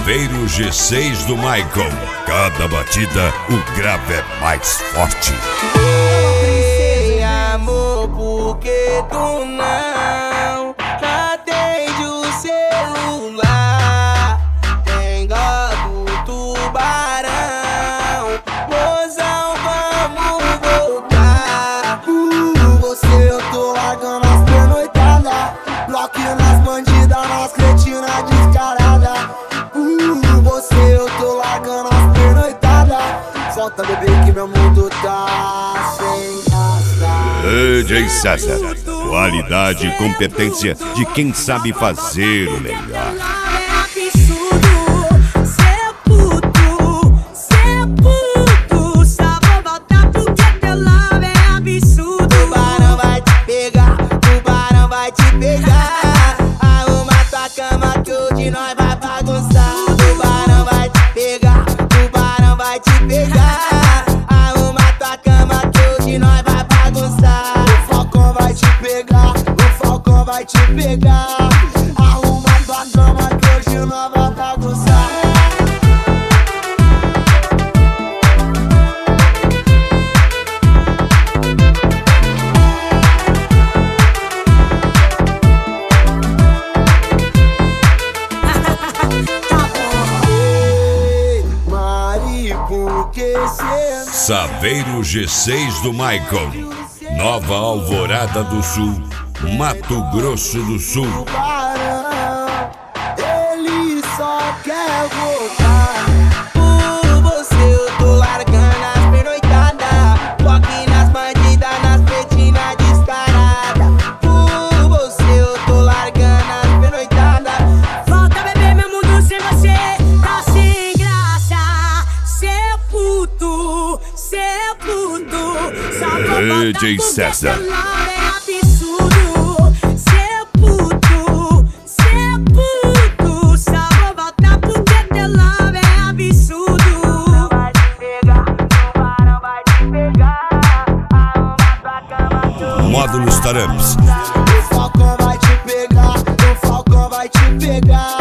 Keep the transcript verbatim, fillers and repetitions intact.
Saveiro G seis do Michael. Cada batida, o grave é mais forte. Ei, amor, por que tu não atende o celular? Tem dó do tubarão, mozão, vamos voltar. Uh, você eu tô largando as pernoitadas, bloqueio nas bandidas, nas cretinas descarada. Uh, você eu tô largando as pernoitadas, solta bebê que meu mundo tá sem graça. D J César, qualidade e competência de quem sabe fazer o melhor. Vai te pegar, arruma tua cama que hoje nós vai bagunçar. Ei, Mari, por que cê não... Saveiro G seis do Michael. Nova Alvorada do Sul, Mato Grosso do Sul. Tubarão, ele só quer voltar. Por você eu tô largando as pernoitadas, foque nas bandidas, nas petinas descaradas. Por você eu tô largando as pernoitadas. Volta beber meu mundo sem você, tá sem graça. Seu puto, seu puto, só vou D J voltar César. porque celular é absurdo. Seu puto, seu puto, só vou voltar porque teu love é absurdo. Vai te pegar, tubarão vai te pegar, arruma tua cama que hoje Módulos Taramps. O Falcão vai te pegar, o Falcão vai te pegar.